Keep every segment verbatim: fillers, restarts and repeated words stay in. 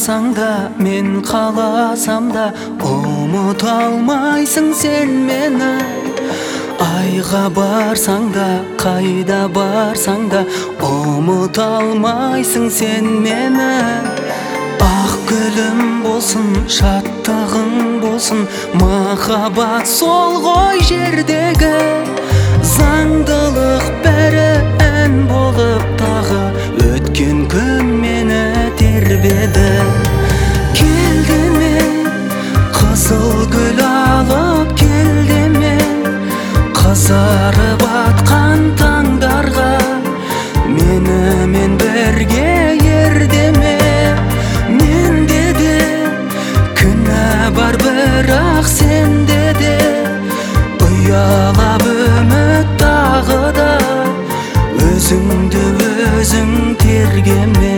қаласаң да, мен қаласам да, ұмыта алмайсың сен мені. Айға барсаң да, қайда барсаң да, ұмыта алмайсың сен мені. Ақ гүлім болсын, шаттығың болсын, махаббат сол ғой жердегі. Заңдылық бәрі ән болып тағы, өткен күн мені тербеді. Келді мен, қызыл гүл алып келді мен, қызарып атқан таңдарға, менімен бірге ердеме. Менде де күнә бар, бірақ сенде де ұялап үміт тағы да, өзіңді өзің тергеме.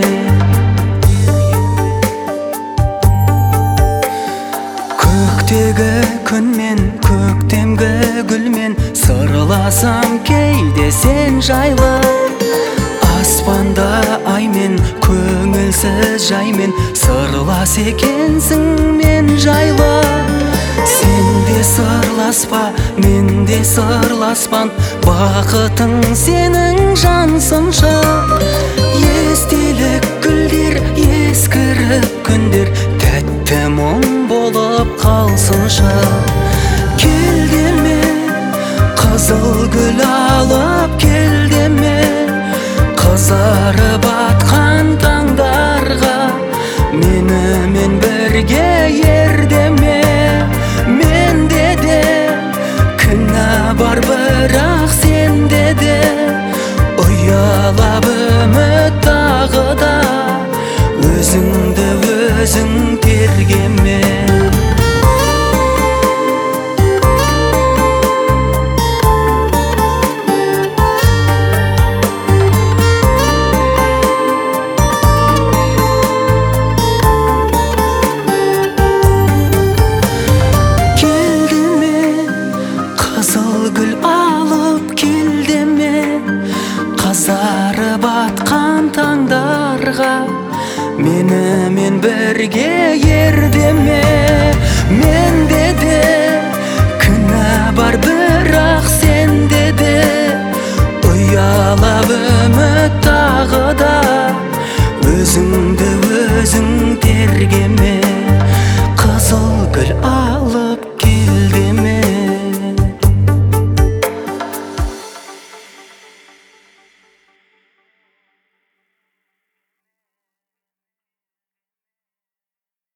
Көктегі күнмен, көктемгі гүлмен сырласам кейде сен жайлы. Аспанда аймен, көңілсіз жаймен сырлас екенсің мен жайлы. Сен де сырласпа, мен де сырласпан, бақытың сенің жансыншы. Естелік гүлдер, ескіріп күндер, тәтті мұң болып қалсыншы. Келді мен, қызыл гүл алып келді мен, қызарып атқан таңдарға, менімен бірге ердеме. Менде де күнә бар, бірақ сенде де ұялап үміт тағы да, өзіңді өзің тергеме. Қызарып атқан таңдарға, менімен бірге ердеме.